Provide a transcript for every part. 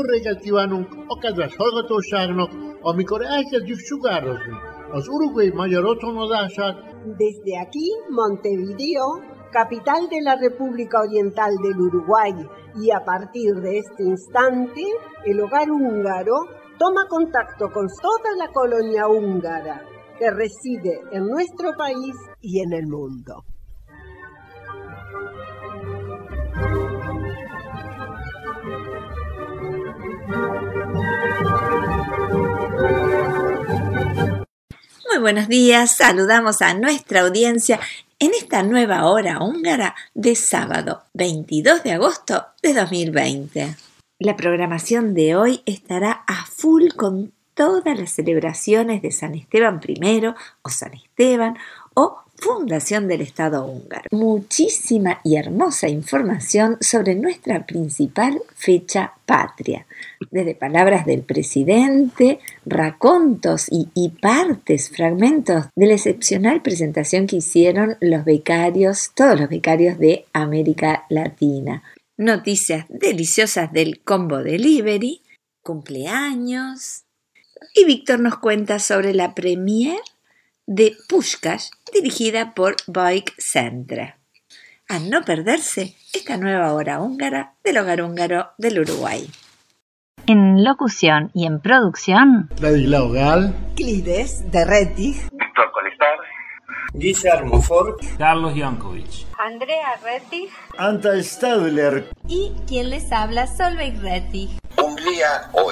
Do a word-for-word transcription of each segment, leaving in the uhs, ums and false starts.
reggel kívánunk a kedves hallgatóságnak, amikor elkezdjük sugározni az uruguay magyar otthonozását. Desde aquí, Montevideo, capital de la República Oriental del Uruguay, y a partir de este instante, el Hogar Húngaro toma contacto con toda la colonia húngara que reside en nuestro país y en el mundo. Muy buenos días, saludamos a nuestra audiencia en esta nueva hora húngara de sábado veintidós de agosto de dos mil veinte. La programación de hoy estará a full con todas las celebraciones de San Esteban primero o San Esteban o Fundación del Estado húngaro. Muchísima y hermosa información sobre nuestra principal fecha patria. Desde palabras del presidente, racontos y, y partes, fragmentos de la excepcional presentación que hicieron los becarios, todos los becarios de América Latina. Noticias deliciosas del Combo Delivery, cumpleaños. Y Víctor nos cuenta sobre la premiere de Puskás, dirigida por Bike Centre. A no perderse esta nueva hora húngara del Hogar Húngaro del Uruguay. En locución y en producción, Ladislao Gal, Clides de Rettig, Víctor Colestar, Guillermo Ford, Carlos Jankovic, Andrea Rettig, Anta Stadler y quien les habla, Solveig Rettig. Hungría hoy.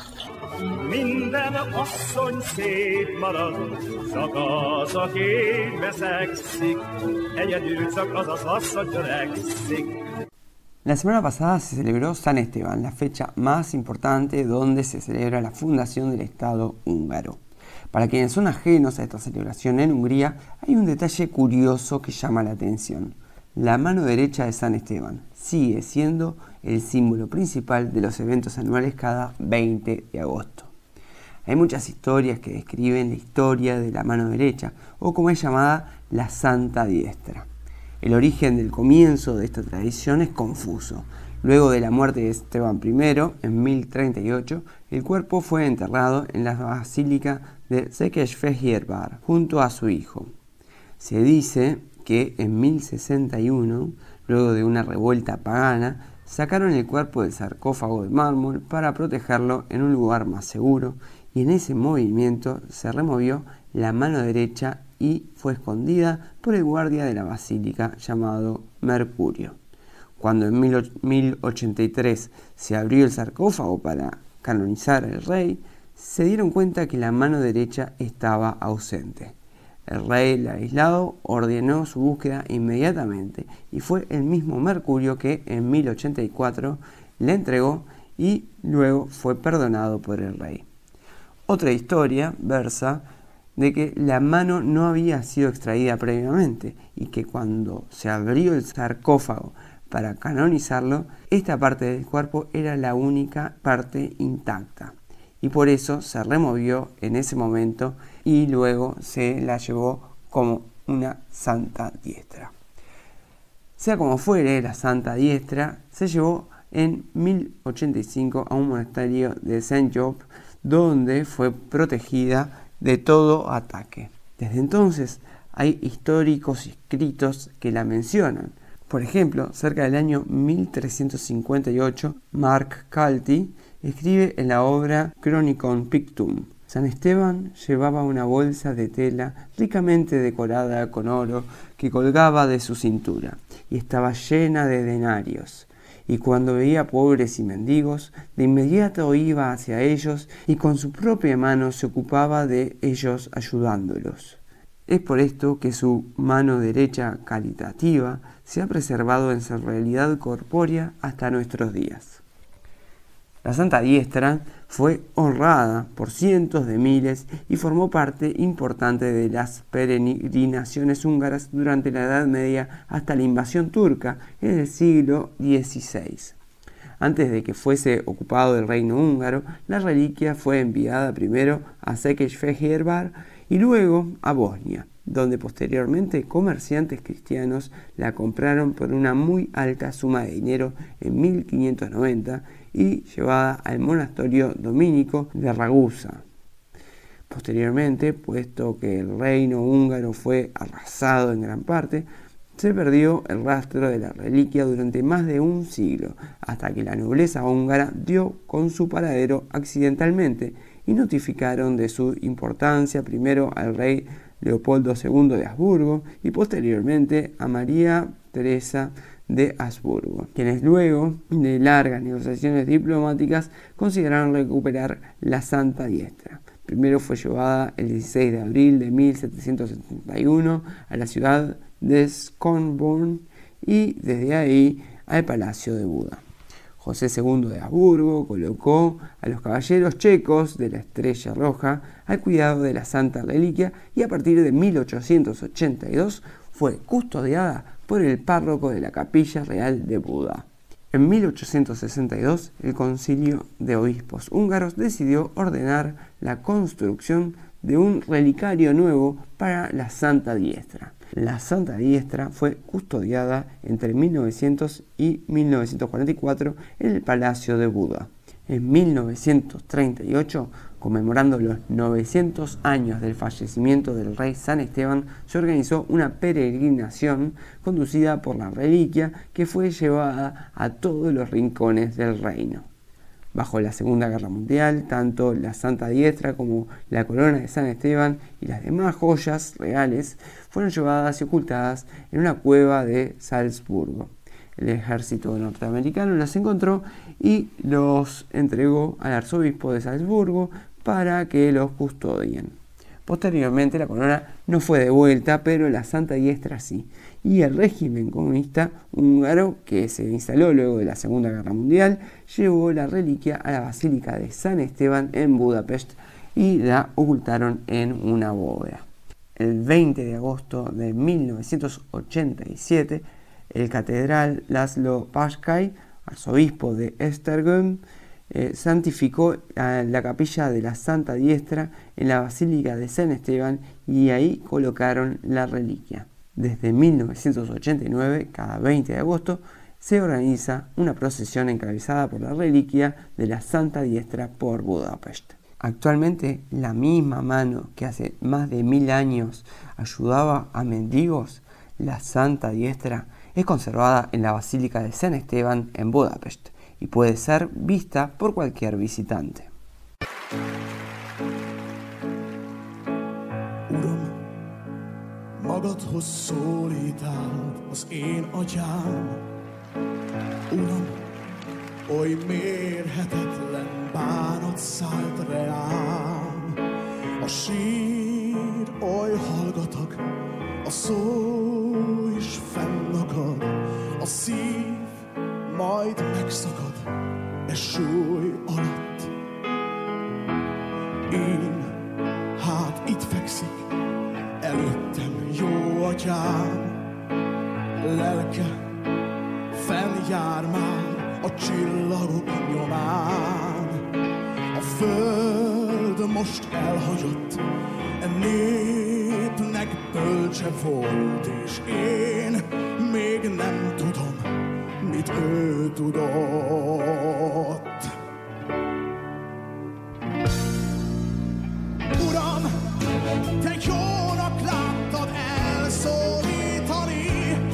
Minden asszony szép marad, csak az, aki veszekszik, egyedül csak az az asszony törekszik. La semana pasada se celebró San Esteban, la fecha más importante donde se celebra la fundación del Estado húngaro. Para quienes son ajenos a esta celebración en Hungría, hay un detalle curioso que llama la atención. La mano derecha de San Esteban sigue siendo el símbolo principal de los eventos anuales cada veinte de agosto. Hay muchas historias que describen la historia de la mano derecha, o como es llamada, la Santa Diestra. El origen del comienzo de esta tradición es confuso. Luego de la muerte de Esteban primero, en mil treinta y ocho, el cuerpo fue enterrado en la basílica de Székesfehérvár junto a su hijo. Se dice que en mil sesenta y uno, luego de una revuelta pagana, sacaron el cuerpo del sarcófago de mármol para protegerlo en un lugar más seguro, y en ese movimiento se removió la mano derecha y fue escondida por el guardia de la basílica llamado Mercurio. Cuando en mil ochenta y tres se abrió el sarcófago para canonizar al rey, se dieron cuenta que la mano derecha estaba ausente. El rey Ladislao ordenó su búsqueda inmediatamente y fue el mismo Mercurio que en mil ochenta y cuatro le entregó y luego fue perdonado por el rey. Otra historia versa de que la mano no había sido extraída previamente y que cuando se abrió el sarcófago para canonizarlo, esta parte del cuerpo era la única parte intacta y por eso se removió en ese momento y luego se la llevó como una Santa Diestra. Sea como fuere, la Santa Diestra se llevó en mil ochenta y cinco a un monasterio de Saint-Job, donde fue protegida de todo ataque. Desde entonces hay históricos escritos que la mencionan. Por ejemplo, cerca del año mil trescientos cincuenta y ocho, Mark Calty escribe en la obra Chronicon Pictum: San Esteban llevaba una bolsa de tela ricamente decorada con oro que colgaba de su cintura y estaba llena de denarios. Y cuando veía pobres y mendigos, de inmediato iba hacia ellos y con su propia mano se ocupaba de ellos ayudándolos. Es por esto que su mano derecha caritativa se ha preservado en su realidad corpórea hasta nuestros días. La Santa Diestra fue honrada por cientos de miles y formó parte importante de las peregrinaciones húngaras durante la Edad Media hasta la invasión turca en el siglo dieciséis. Antes de que fuese ocupado el reino húngaro, la reliquia fue enviada primero a Székesfehérvár y luego a Bosnia, donde posteriormente comerciantes cristianos la compraron por una muy alta suma de dinero en mil quinientos noventa y llevada al monasterio dominico de Ragusa. Posteriormente, puesto que el reino húngaro fue arrasado en gran parte, se perdió el rastro de la reliquia durante más de un siglo, hasta que la nobleza húngara dio con su paradero accidentalmente y notificaron de su importancia primero al rey Leopoldo segundo de Habsburgo y posteriormente a María Teresa de Habsburgo, quienes luego de largas negociaciones diplomáticas consideraron recuperar la Santa Diestra. Primero fue llevada el dieciséis de abril de mil setecientos setenta y uno a la ciudad de Schönborn y desde ahí al Palacio de Buda. José segundo de Habsburgo colocó a los caballeros checos de la Estrella Roja al cuidado de la Santa Reliquia y a partir de mil ochocientos ochenta y dos fue custodiada por el párroco de la Capilla Real de Buda. En mil ochocientos sesenta y dos, el Concilio de Obispos húngaros decidió ordenar la construcción de un relicario nuevo para la Santa Diestra. La Santa Diestra fue custodiada entre mil novecientos y mil novecientos cuarenta y cuatro en el Palacio de Buda. En mil novecientos treinta y ocho, conmemorando los novecientos años del fallecimiento del rey San Esteban, se organizó una peregrinación conducida por la reliquia que fue llevada a todos los rincones del reino. Bajo la Segunda Guerra Mundial, tanto la Santa Diestra como la corona de San Esteban y las demás joyas reales fueron llevadas y ocultadas en una cueva de Salzburgo. El ejército norteamericano los encontró y los entregó al arzobispo de Salzburgo para que los custodien. Posteriormente la corona no fue devuelta, pero la Santa Diestra sí, y el régimen comunista húngaro, que se instaló luego de la Segunda Guerra Mundial, llevó la reliquia a la Basílica de San Esteban en Budapest y la ocultaron en una bóveda. El veinte de agosto de mil novecientos ochenta y siete, el catedral László Paskay, arzobispo de Esztergom, eh, santificó a la capilla de la Santa Diestra en la Basílica de San Esteban y ahí colocaron la reliquia. Desde mil novecientos ochenta y nueve, cada veinte de agosto, se organiza una procesión encabezada por la reliquia de la Santa Diestra por Budapest. Actualmente, la misma mano que hace más de mil años ayudaba a mendigos, la Santa Diestra, es conservada en la Basílica de San Esteban en Budapest y puede ser vista por cualquier visitante. Uram, magadhoz szólítáld az én agyám. Uram, oly mérhetetlen bánat szállt reám. A sír oly hallgatag, a szó is fennakad, a szív majd megszakad e súly alatt. Én, hát itt fekszik előttem jó atyám, lelke fennjár már a csillagok nyomán. A föld most elhagyott, e népnek bölcse volt, és én még nem tudom, mit ő tudott. Uram, te jónak láttad elszólítani,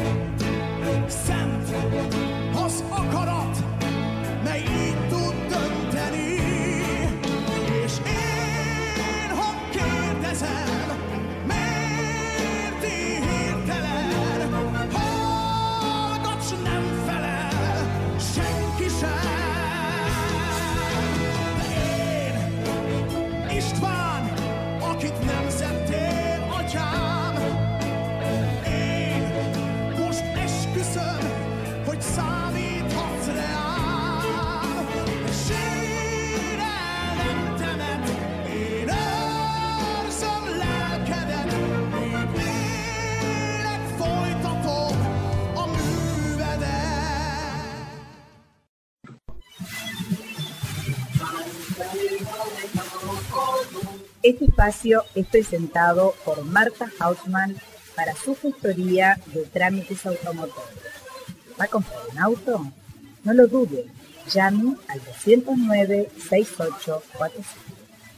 szent az akarat, mely így tud dönteni, és én, ha kérdezem, miért hirtelen, hallgass, nem felel senki sem. De én, István, akit nemzettél, atyám, én most esküszöm, hogy számíthatsz reám. Sír el, nem temet, én őrzöm lelkedet, míg lélek folytatom a művedet. Este espacio es presentado por Marta Hausmann para su gestoría de trámites automotores. ¿Va a comprar un auto? No lo dude, Llame al dos cero nueve, seis ocho cuatro cinco.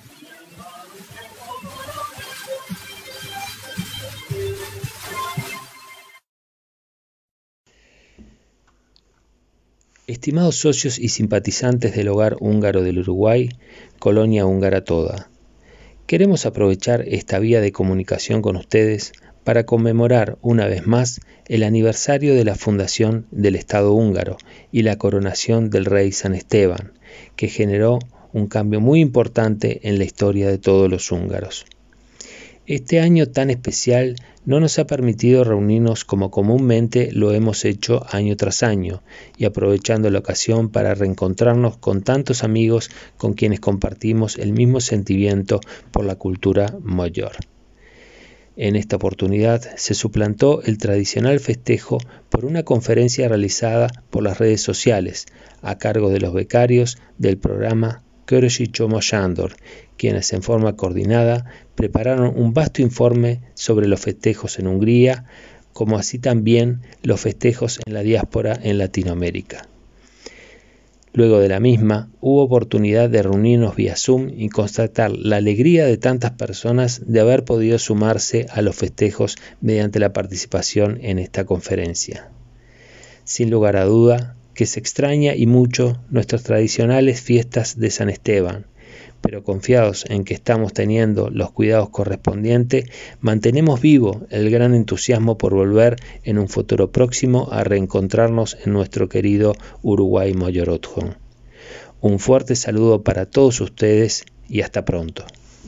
Estimados socios y simpatizantes del Hogar Húngaro del Uruguay, Colonia Húngara Toda, queremos aprovechar esta vía de comunicación con ustedes para conmemorar una vez más el aniversario de la fundación del Estado húngaro y la coronación del rey San Esteban, que generó un cambio muy importante en la historia de todos los húngaros. Este año tan especial no nos ha permitido reunirnos como comúnmente lo hemos hecho año tras año, y aprovechando la ocasión para reencontrarnos con tantos amigos con quienes compartimos el mismo sentimiento por la cultura mayor. En esta oportunidad se suplantó el tradicional festejo por una conferencia realizada por las redes sociales a cargo de los becarios del programa Körösi Csoma Sándor, quienes en forma coordinada prepararon un vasto informe sobre los festejos en Hungría, como así también los festejos en la diáspora en Latinoamérica. Luego de la misma, hubo oportunidad de reunirnos vía Zoom y constatar la alegría de tantas personas de haber podido sumarse a los festejos mediante la participación en esta conferencia. Sin lugar a duda, que se extraña y mucho nuestras tradicionales fiestas de San Esteban, pero confiados en que estamos teniendo los cuidados correspondientes, mantenemos vivo el gran entusiasmo por volver en un futuro próximo a reencontrarnos en nuestro querido Uruguay Moyorotjón. Un fuerte saludo para todos ustedes y hasta pronto.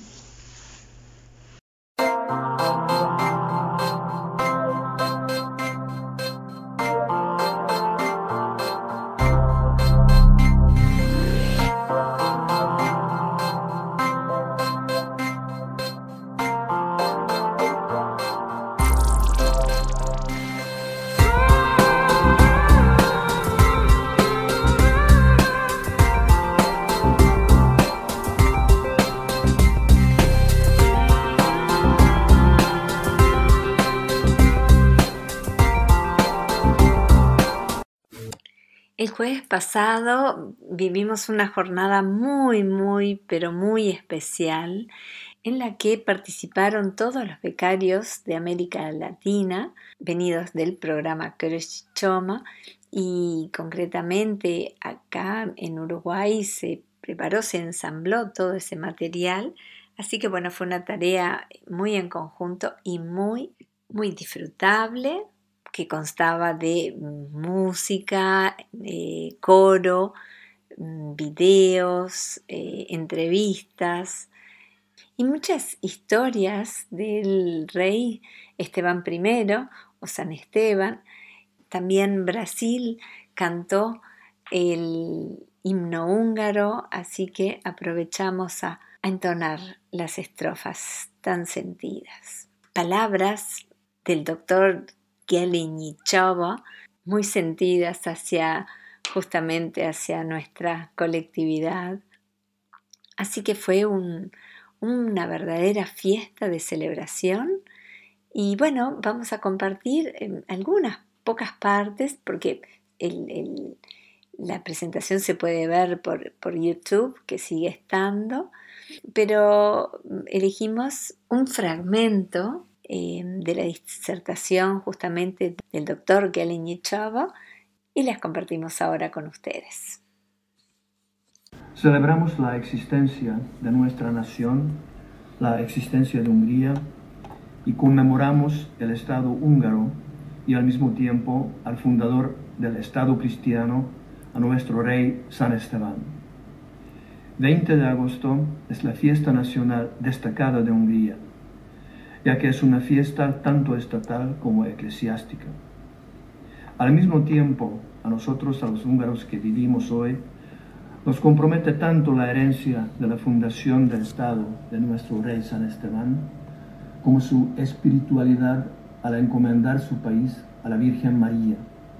El jueves pasado vivimos una jornada muy, muy, pero muy especial en la que participaron todos los becarios de América Latina venidos del programa Körösi Csoma, y concretamente acá en Uruguay se preparó, se ensambló todo ese material, así que bueno, fue una tarea muy en conjunto y muy, muy disfrutable, que constaba de música, eh, coro, videos, eh, entrevistas y muchas historias del rey Esteban primero o San Esteban. También Brasil cantó el himno húngaro, así que aprovechamos a, a entonar las estrofas tan sentidas. Palabras del doctor Gelinyi Csaba, muy sentidas hacia, justamente hacia nuestra colectividad. Así que fue un, una verdadera fiesta de celebración. Y bueno, vamos a compartir en algunas pocas partes, porque el, el, la presentación se puede ver por, por YouTube, que sigue estando, pero elegimos un fragmento Eh, de la disertación justamente del doctor Gelinyi Csaba y las compartimos ahora con ustedes. Celebramos la existencia de nuestra nación, la existencia de Hungría, y conmemoramos el Estado húngaro y al mismo tiempo al fundador del Estado cristiano, a nuestro rey San Esteban. veinte de agosto es la fiesta nacional destacada de Hungría, ya que es una fiesta tanto estatal como eclesiástica. Al mismo tiempo, a nosotros, a los húngaros que vivimos hoy, nos compromete tanto la herencia de la fundación del Estado de nuestro rey San Esteban, como su espiritualidad al encomendar su país a la Virgen María.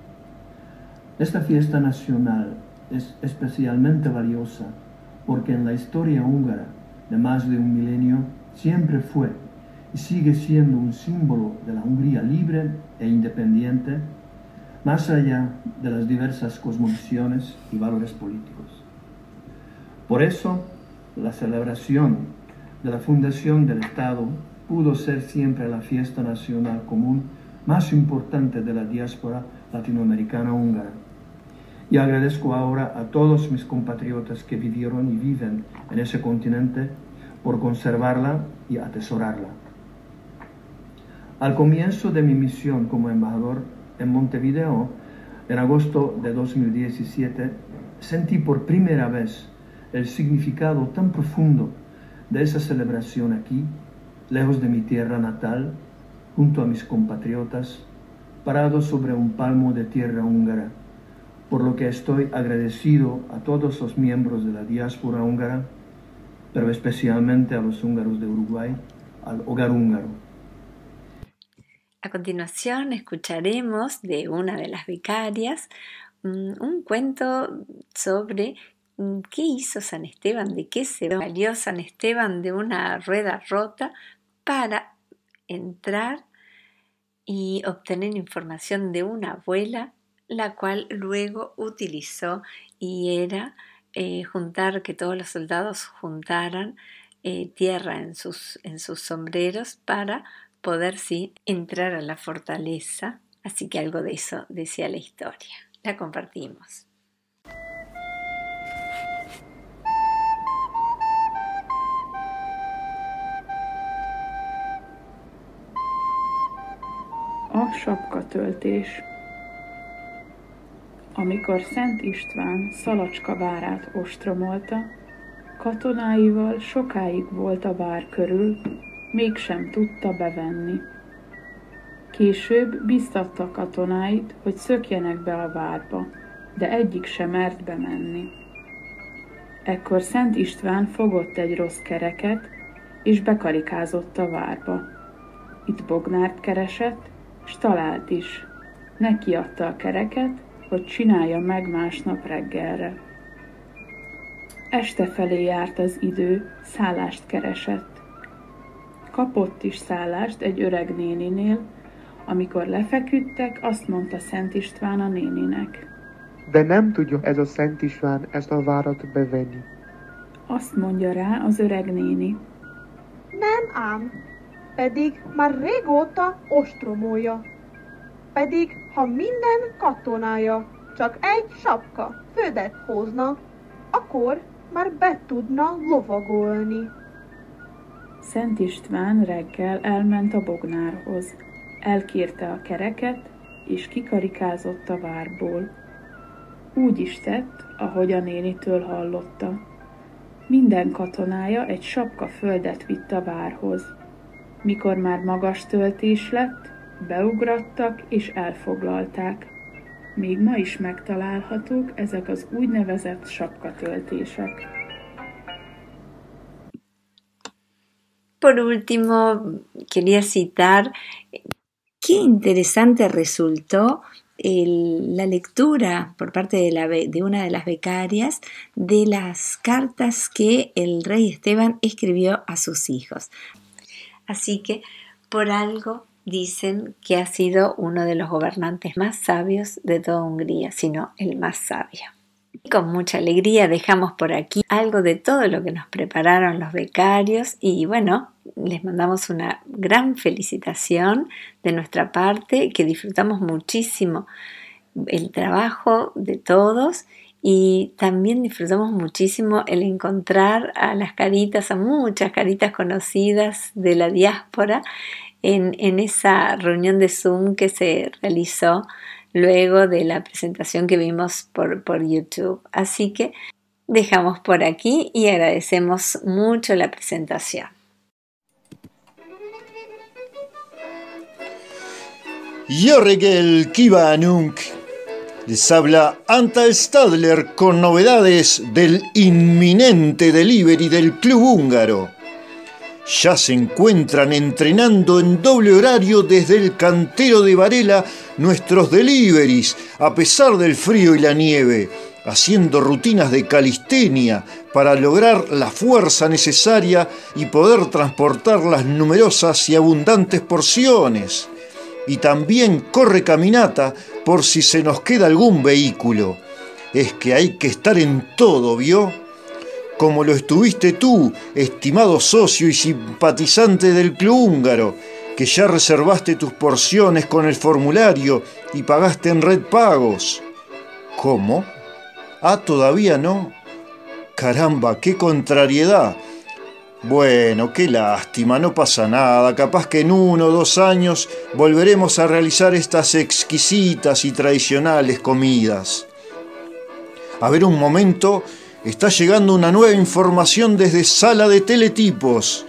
Esta fiesta nacional es especialmente valiosa porque en la historia húngara de más de un milenio siempre fue y sigue siendo un símbolo de la Hungría libre e independiente, más allá de las diversas cosmovisiones y valores políticos. Por eso, la celebración de la fundación del Estado pudo ser siempre la fiesta nacional común más importante de la diáspora latinoamericana húngara. Y agradezco ahora a todos mis compatriotas que vivieron y viven en ese continente por conservarla y atesorarla. Al comienzo de mi misión como embajador en Montevideo, en agosto de dos mil diecisiete, sentí por primera vez el significado tan profundo de esa celebración aquí, lejos de mi tierra natal, junto a mis compatriotas, parado sobre un palmo de tierra húngara, por lo que estoy agradecido a todos los miembros de la diáspora húngara, pero especialmente a los húngaros de Uruguay, al Hogar Húngaro. A continuación escucharemos de una de las becarias um, un cuento sobre um, qué hizo San Esteban, de qué se valió San Esteban de una rueda rota para entrar y obtener información de una abuela, la cual luego utilizó y era eh, juntar, que todos los soldados juntaran eh, tierra en sus, en sus sombreros para poder sí entrar a la fortaleza. Así que algo de eso decía la historia. La compartimos. A sapkatöltés. Amikor Szent István Szalacska várát ostromolta, katonáival sokáig volt a vár körül, mégsem tudta bevenni. Később biztatta katonáit, hogy szökjenek be a várba, de egyik sem mert bemenni. Ekkor Szent István fogott egy rossz kereket, és bekarikázott a várba. Itt Bognárt keresett, s talált is. Neki adta a kereket, hogy csinálja meg másnap reggelre. Este felé járt az idő, szállást keresett. Kapott is szállást egy öreg néninél, amikor lefeküdtek, azt mondta Szent István a néninek. De nem tudja ez a Szent István ezt a várat bevenni. Azt mondja rá az öreg néni. Nem ám, pedig már régóta ostromolja. Pedig, ha minden katonája csak egy sapka földet hozna, akkor már be tudna lovagolni. Szent István reggel elment a Bognárhoz, elkérte a kereket, és kikarikázott a várból. Úgy is tett, ahogy a nénitől hallotta. Minden katonája egy sapka földet vitt a várhoz. Mikor már magas töltés lett, beugrattak és elfoglalták. Még ma is megtalálhatók ezek az úgynevezett sapkatöltések. Por último, quería citar qué interesante resultó el, la lectura por parte de, la, de una de las becarias de las cartas que el rey Esteban escribió a sus hijos. Así que, por algo, dicen que ha sido uno de los gobernantes más sabios de toda Hungría, sino el más sabio. Y con mucha alegría dejamos por aquí algo de todo lo que nos prepararon los becarios y bueno, les mandamos una gran felicitación de nuestra parte, que disfrutamos muchísimo el trabajo de todos y también disfrutamos muchísimo el encontrar a las caritas, a muchas caritas conocidas de la diáspora en, en esa reunión de Zoom que se realizó luego de la presentación que vimos por, por YouTube. Así que dejamos por aquí y agradecemos mucho la presentación. Jó reggel kívánunk! Les habla Anta Stadler con novedades del inminente delivery del Club Húngaro. Ya se encuentran entrenando en doble horario desde el cantero de Varela nuestros deliveries, a pesar del frío y la nieve, haciendo rutinas de calistenia para lograr la fuerza necesaria y poder transportar las numerosas y abundantes porciones. Y también corre caminata por si se nos queda algún vehículo. Es que hay que estar en todo, ¿vio? Como lo estuviste tú, estimado socio y simpatizante del Club Húngaro, que ya reservaste tus porciones con el formulario y pagaste en Red Pagos. ¿Cómo? Ah, ¿todavía no? Caramba, qué contrariedad. Bueno, qué lástima, no pasa nada. Capaz que en uno o dos años volveremos a realizar estas exquisitas y tradicionales comidas. A ver un momento, está llegando una nueva información desde Sala de Teletipos.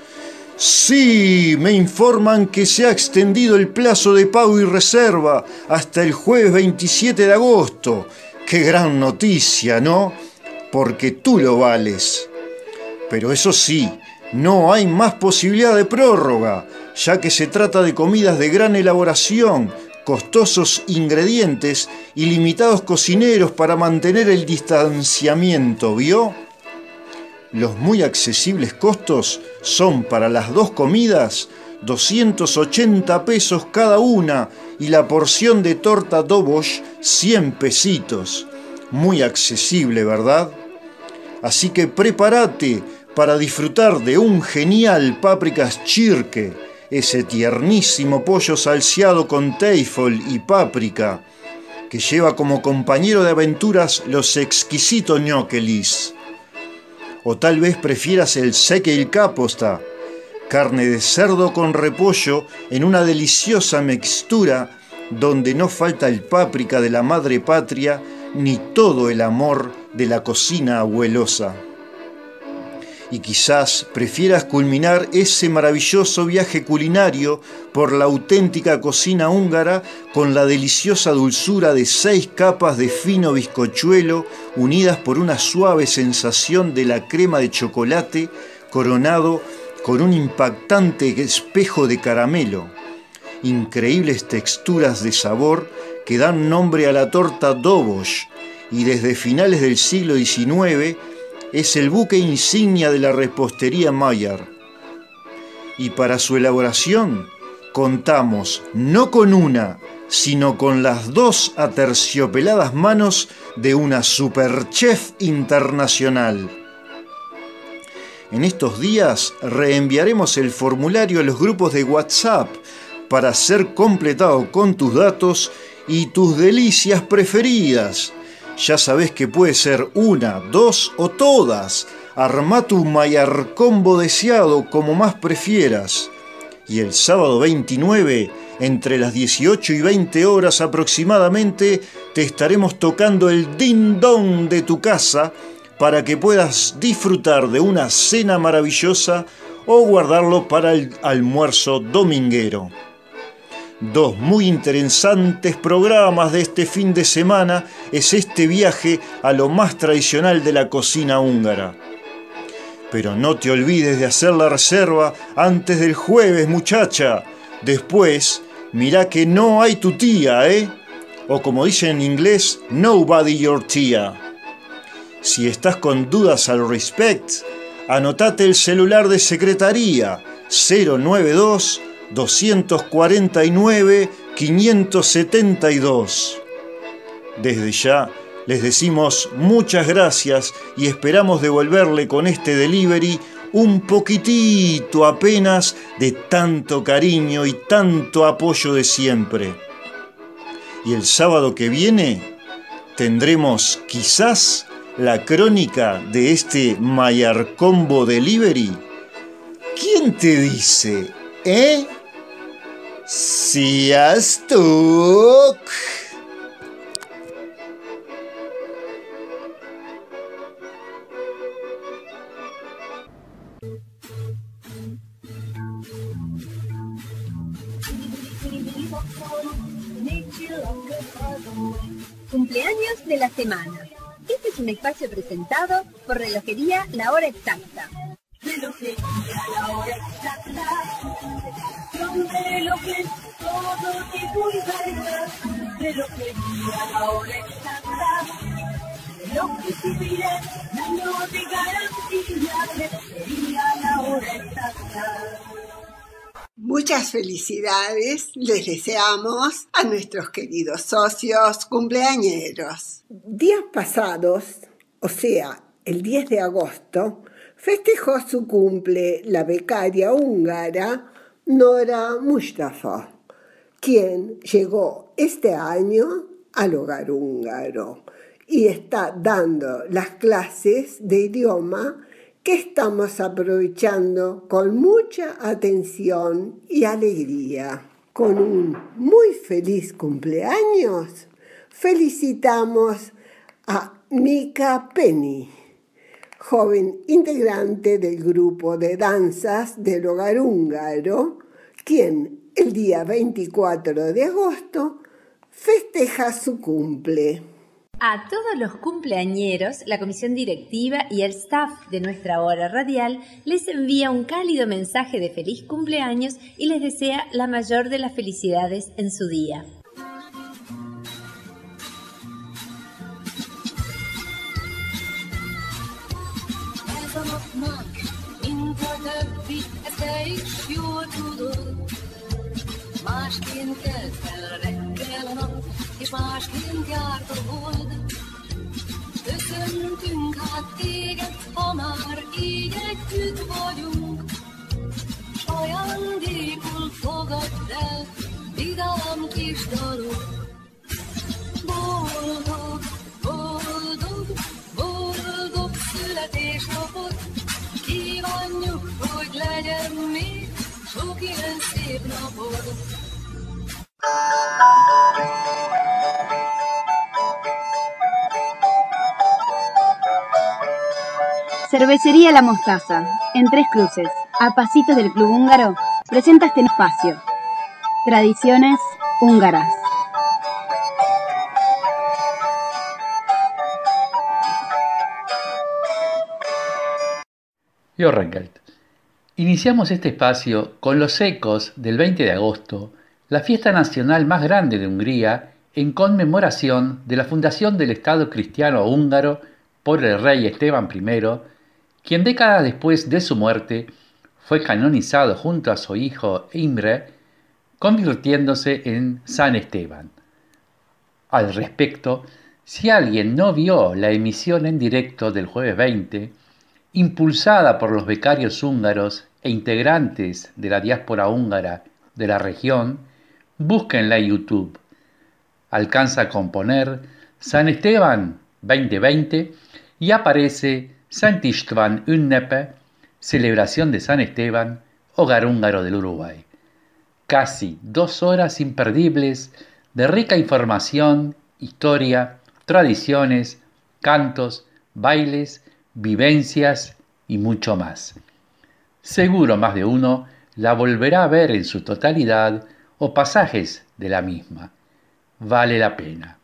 Sí, me informan que se ha extendido el plazo de pago y reserva hasta el jueves veintisiete de agosto. Qué gran noticia, ¿no? Porque tú lo vales. Pero eso sí, no hay más posibilidad de prórroga, ya que se trata de comidas de gran elaboración, costosos ingredientes y limitados cocineros para mantener el distanciamiento, ¿vio? Los muy accesibles costos son para las dos comidas doscientos ochenta pesos cada una y la porción de torta Dobosh cien pesitos. Muy accesible, ¿verdad? Así que prepárate para disfrutar de un genial paprikas chirke, ese tiernísimo pollo salseado con teifel y páprica, que lleva como compañero de aventuras los exquisitos ñoquelis. O tal vez prefieras el sekeil kaposta, carne de cerdo con repollo en una deliciosa mixtura donde no falta el páprica de la madre patria ni todo el amor de la cocina abuelosa. Y quizás prefieras culminar ese maravilloso viaje culinario por la auténtica cocina húngara con la deliciosa dulzura de seis capas de fino bizcochuelo unidas por una suave sensación de la crema de chocolate coronado con un impactante espejo de caramelo. Increíbles texturas de sabor que dan nombre a la torta Dobosh y desde finales del siglo diecinueve es el buque insignia de la repostería Mayer. Y para su elaboración contamos no con una, sino con las dos aterciopeladas manos de una superchef internacional. En estos días reenviaremos el formulario a los grupos de WhatsApp para ser completado con tus datos y tus delicias preferidas. Ya sabés que puede ser una, dos o todas. Armá tu Mayer combo deseado como más prefieras. Y el sábado veintinueve, entre las dieciocho y veinte horas aproximadamente, te estaremos tocando el din-dong de tu casa para que puedas disfrutar de una cena maravillosa o guardarlo para el almuerzo dominguero. Dos muy interesantes programas de este fin de semana es este viaje a lo más tradicional de la cocina húngara. Pero no te olvides de hacer la reserva antes del jueves, muchacha. Después, mirá que no hay tu tía, ¿eh? O como dicen en inglés, nobody your tía. Si estás con dudas al respect, anotate el celular de secretaría cero nueve dos, dos cuatro nueve, cinco siete dos. Desde ya les decimos muchas gracias y esperamos devolverle con este delivery un poquitito apenas de tanto cariño y tanto apoyo de siempre. Y el sábado que viene tendremos quizás la crónica de este Mayer Combo Delivery. ¿Quién te dice, eh? Sziasztok! Cumpleaños de la semana. Este es un espacio presentado por Relojería La Hora Exacta. Relojería La Hora Exacta. Son relojes, todo tipo y variedad. Relojería La Hora Exacta. Relojes civiles, años de garantía. Relojería La Hora Exacta. Muchas felicidades les deseamos a nuestros queridos socios cumpleañeros. Días pasados, o sea, el diez de agosto, festejó su cumple la becaria húngara Nora Mustafa, quien llegó este año al hogar húngaro y está dando las clases de idioma que estamos aprovechando con mucha atención y alegría. Con un muy feliz cumpleaños, felicitamos a Mika Penny, joven integrante del grupo de danzas del hogar húngaro, quien el día veinticuatro de agosto festeja su cumple. A todos los cumpleañeros, la comisión directiva y el staff de nuestra hora radial les envía un cálido mensaje de feliz cumpleaños y les desea la mayor de las felicidades en su día. Másként kelt fel reggel a nap, és másként járt a hold. Köszöntünk hát téged, ha már így együtt vagyunk, s ajándékul fogadd el vidám kis dalok. Boldog, boldog, boldog születésnapot, kívánjuk, hogy legyen még sok ilyen szép napod. Cervecería La Mostaza, en Tres Cruces, a pasitos del Club Húngaro, presenta este espacio. Tradiciones húngaras. Jó reggelt. Iniciamos este espacio con los ecos del veinte de agosto, la fiesta nacional más grande de Hungría, en conmemoración de la fundación del Estado cristiano húngaro por el rey Esteban primero, quien décadas después de su muerte fue canonizado junto a su hijo Imre, convirtiéndose en San Esteban. Al respecto, si alguien no vio la emisión en directo del jueves veinte, impulsada por los becarios húngaros e integrantes de la diáspora húngara de la región, búsquenla en YouTube. Alcanza a componer San Esteban veinte veinte y aparece Sant István ünnepe, celebración de San Esteban, hogar húngaro del Uruguay. Casi dos horas imperdibles de rica información, historia, tradiciones, cantos, bailes, vivencias y mucho más. Seguro más de uno la volverá a ver en su totalidad o pasajes de la misma. Vale la pena.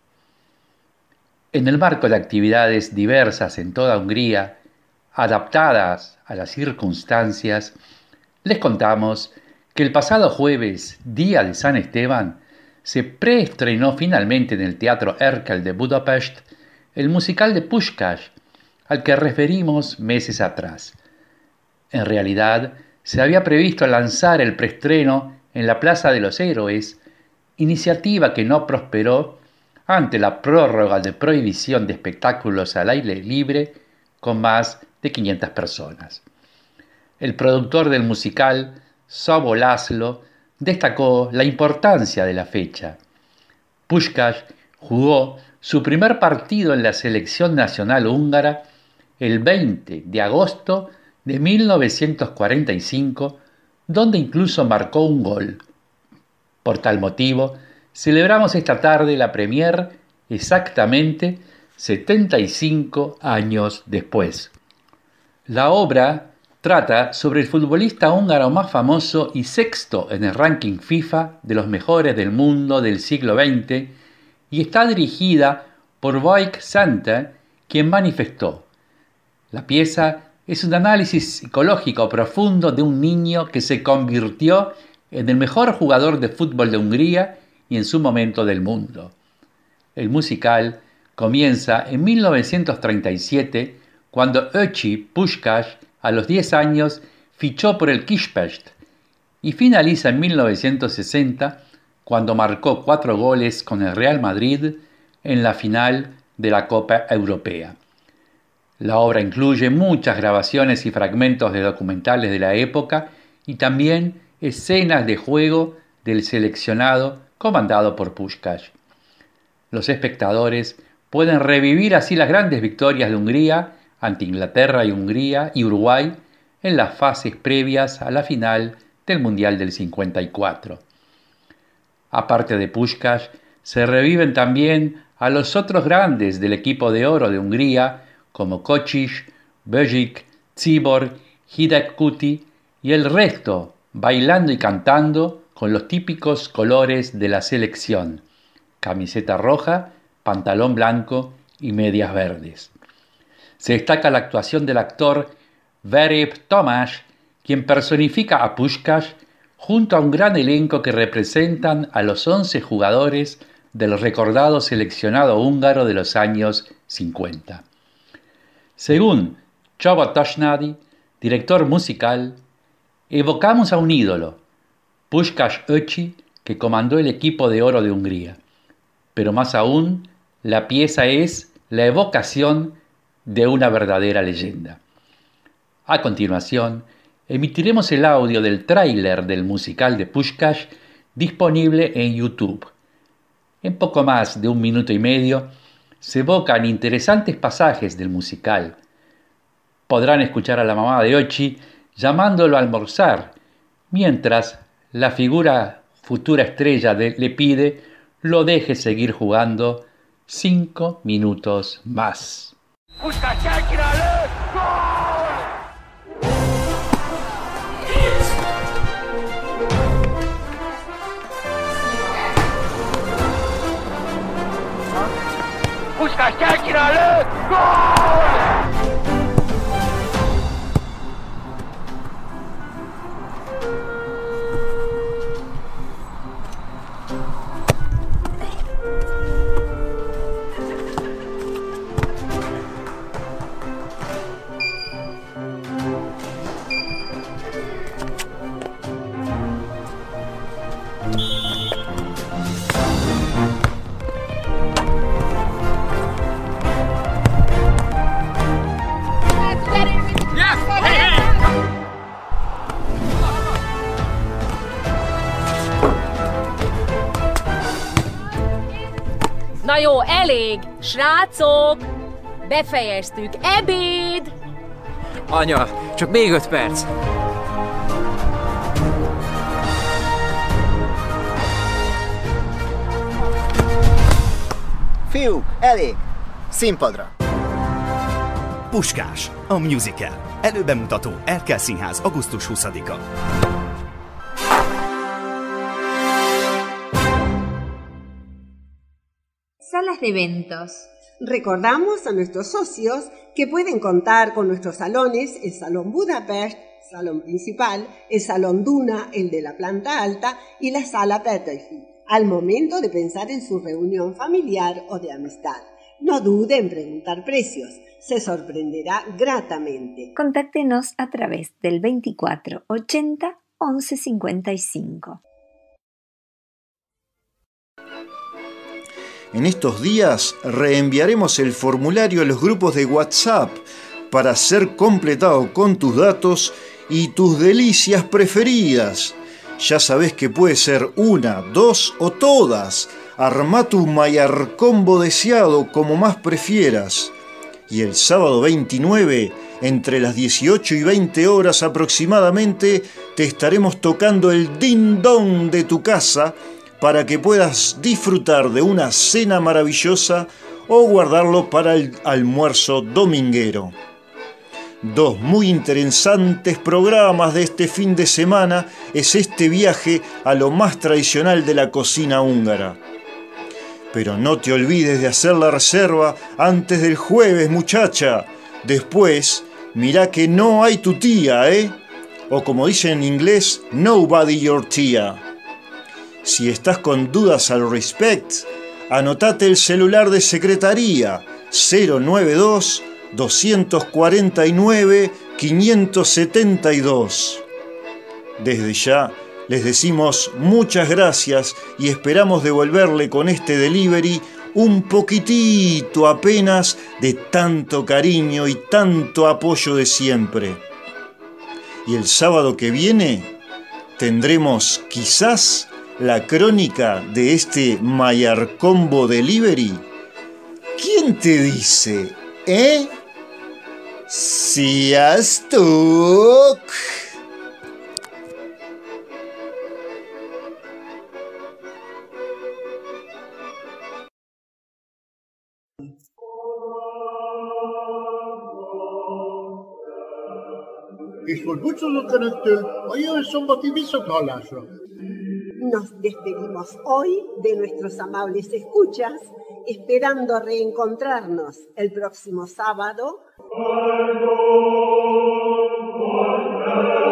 En el marco de actividades diversas en toda Hungría, adaptadas a las circunstancias, les contamos que el pasado jueves, día de San Esteban, se preestrenó finalmente en el Teatro Erkel de Budapest el musical de Puskás, al que referimos meses atrás. En realidad, se había previsto lanzar el preestreno en la Plaza de los Héroes, iniciativa que no prosperó ante la prórroga de prohibición de espectáculos al aire libre con más de quinientas personas. El productor del musical, Szabó László, destacó la importancia de la fecha. Puskás jugó su primer partido en la selección nacional húngara el veinte de agosto de mil novecientos cuarenta y cinco, donde incluso marcó un gol. Por tal motivo, celebramos esta tarde la premier exactamente setenta y cinco años después. La obra trata sobre el futbolista húngaro más famoso y sexto en el ranking FIFA de los mejores del mundo del siglo veinte y está dirigida por Vojk Santa, quien manifestó: la pieza es un análisis psicológico profundo de un niño que se convirtió en el mejor jugador de fútbol de Hungría y en su momento del mundo. El musical comienza en mil novecientos treinta y siete, cuando Ötzi Puskás, a los diez años, fichó por el Kispest y finaliza en mil novecientos sesenta cuando marcó cuatro goles con el Real Madrid en la final de la Copa Europea. La obra incluye muchas grabaciones y fragmentos de documentales de la época y también escenas de juego del seleccionado comandado por Puskás. Los espectadores pueden revivir así las grandes victorias de Hungría ante Inglaterra y Hungría y Uruguay en las fases previas a la final del Mundial del cincuenta y cuatro. Aparte de Puskás, se reviven también a los otros grandes del equipo de oro de Hungría como Kocsis, Böjik, Czibor, Hideg Kuti y el resto bailando y cantando con los típicos colores de la selección: camiseta roja, pantalón blanco y medias verdes. Se destaca la actuación del actor Vereb Tamás, quien personifica a Puskás junto a un gran elenco que representan a los once jugadores del recordado seleccionado húngaro de los años cincuenta. Según Csaba Tasnádi, director musical, evocamos a un ídolo, Puskás Öcsi, que comandó el equipo de oro de Hungría. Pero más aún, la pieza es la evocación de una verdadera leyenda. A continuación, emitiremos el audio del tráiler del musical de Puskás disponible en YouTube. En poco más de un minuto y medio se evocan interesantes pasajes del musical. Podrán escuchar a la mamá de Öcsi llamándolo a almorzar, mientras la figura futura estrella de, le pide lo deje seguir jugando cinco minutos más. Puskás kell lő! Gól! Na jó, elég! Srácok! Befejeztük! Ebéd! Anya, csak még öt perc! Fiúk, elég! Színpadra! Puskás, a musical. Előbemutató Erkel Színház augusztus huszadika. Salas de eventos. Recordamos a nuestros socios que pueden contar con nuestros salones, el Salón Budapest, salón principal, el Salón Duna, el de la planta alta, y la Sala Petőfi, al momento de pensar en su reunión familiar o de amistad. No dude en preguntar precios, se sorprenderá gratamente. Contáctenos a través del veinticuatro ochenta once cincuenta y cinco. En estos días reenviaremos el formulario a los grupos de WhatsApp para ser completado con tus datos y tus delicias preferidas. Ya sabés que puede ser una, dos o todas. Armá tu mayarcombo deseado como más prefieras. Y el sábado veintinueve, entre las dieciocho y veinte horas aproximadamente, te estaremos tocando el din-dong de tu casa para que puedas disfrutar de una cena maravillosa o guardarlo para el almuerzo dominguero. Dos muy interesantes programas de este fin de semana es este viaje a lo más tradicional de la cocina húngara. Pero no te olvides de hacer la reserva antes del jueves, muchacha. Después, mirá que no hay tu tía, ¿eh? O como dicen en inglés, nobody your tía. Si estás con dudas al respect, anotate el celular de secretaría cero noventa y dos, doscientos cuarenta y nueve, quinientos setenta y dos. Desde ya Les decimos muchas gracias y esperamos devolverle con este delivery un poquitito apenas de tanto cariño y tanto apoyo de siempre. Y el sábado que viene tendremos quizás la crónica de este Mayarcombo Delivery. ¿Quién te dice, eh? Sziasztok! És most búcsúzok önöktől a jövő szombati viszonthallásra. Nos despedimos hoy de nuestros amables escuchas, esperando reencontrarnos el próximo sábado.